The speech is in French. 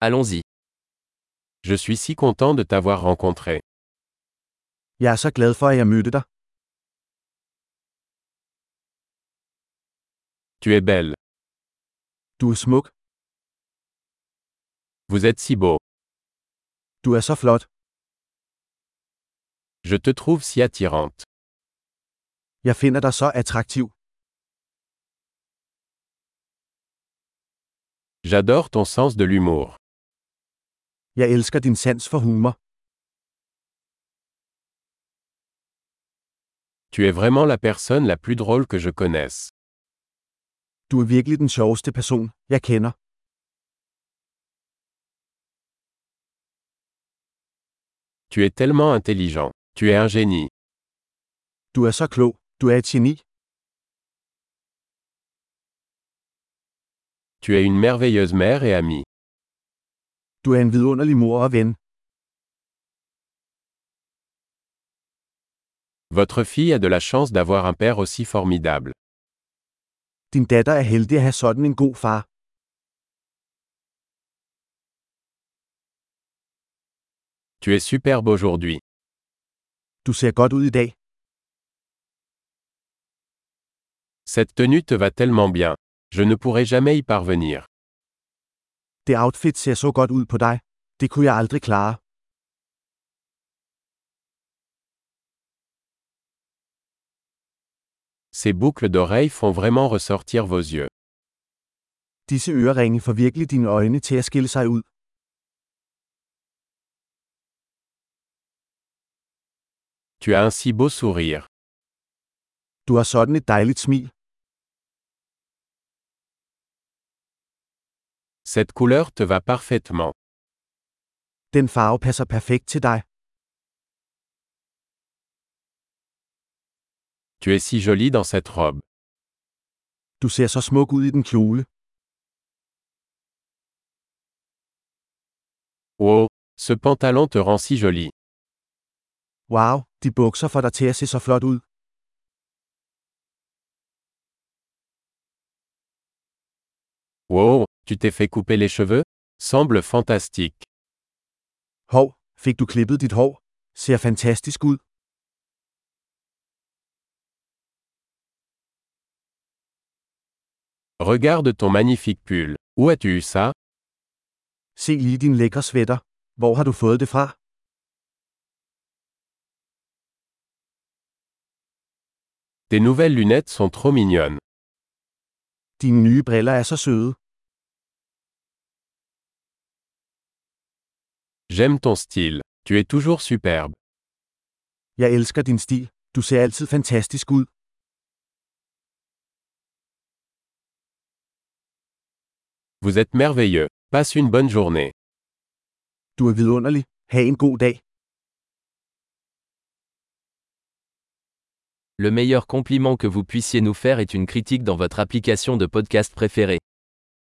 Allons-y. Je suis si content de t'avoir rencontré. Jeg er så glad for, at jeg mødte dig. Tu es belle. Du er smuk. Vous êtes si beau. Du er så flot. Je te trouve si attirante. Jeg finder dig så attraktiv. J'adore ton sens de l'humour. Jeg elsker din sans for humor. Tu es vraiment la personne la plus drôle que je connaisse. Du er virkelig den sjoveste person, jeg kender. Tu es tellement intelligent. Tu es un génie. Du er så klog. Du er et geni. Tu es une merveilleuse mère et amie. Du er en vidunderlig mor og ven. Votre fille a de la chance d'avoir un père aussi formidable. Din datter er heldig at have sådan en god far. Tu es superbe aujourd'hui. Du ser godt ud i dag. Cette tenue te va tellement bien. Je ne pourrai jamais y parvenir. Det outfit ser så godt ud på dig. Det kunne jeg aldrig klare. Ces boucles d'oreilles font vraiment ressortir vos yeux. Disse øreringe får virkelig dine øjne til at skille sig ud. Tu as un si beau sourire. Du har sådan et dejligt smil. Cette couleur te va parfaitement. Den farve passer perfekt til dig. Tu es si jolie dans cette robe. Du ser så smuk ud i den kjole. Oh, ce pantalon te rend si jolie. Wow, de bukser får dig til at se så flot ud. Wow, tu t'es fait couper les cheveux? Semble fantastique. Hov, fik du klippet dit hår? Ser fantastisk ud. Regarde ton magnifique pull. Où as-tu eu ça? Se lige din lækre sweater. Hvor har du fået det fra? Tes nouvelles lunettes sont trop mignonnes. Dine nye briller er så søde. J'aime ton style. Tu es toujours superbe. Jeg elsker din stil. Du ser altid fantastisk ud. Vous êtes merveilleux. Passe une bonne journée. Du er vidunderlig. Ha' en god dag. Le meilleur compliment que vous puissiez nous faire est une critique dans votre application de podcast préférée.